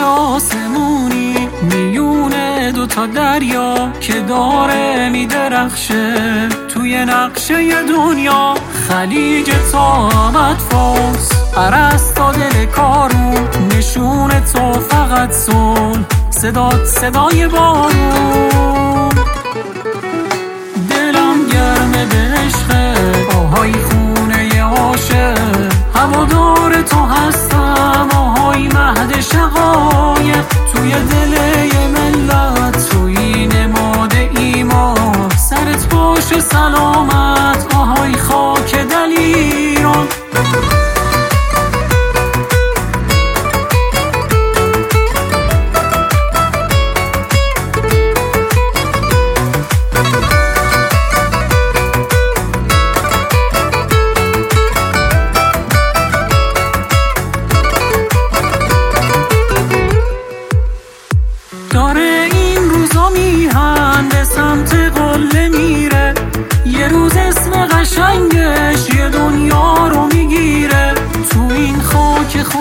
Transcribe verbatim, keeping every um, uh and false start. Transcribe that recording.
آسمونی میونه دوتا دریا که داره میدرخشه توی نقشه دنیا. خلیج طاقت فارس ارسطا دل کارون، نشون تو فقط صلح، صدات صدای بارون. دلم گرمه به عشق آهای خونه عاشق، هوادار تو هستم آهای مهد شقایق. توی دل یه ملت توی نماد ایمان، سرت باشه سلامت آهای خاک دلیران. داره این روزا میهن به سمت قله میره، یه روز اسم قشنگش یه دنیا رو میگیره. تو این خاک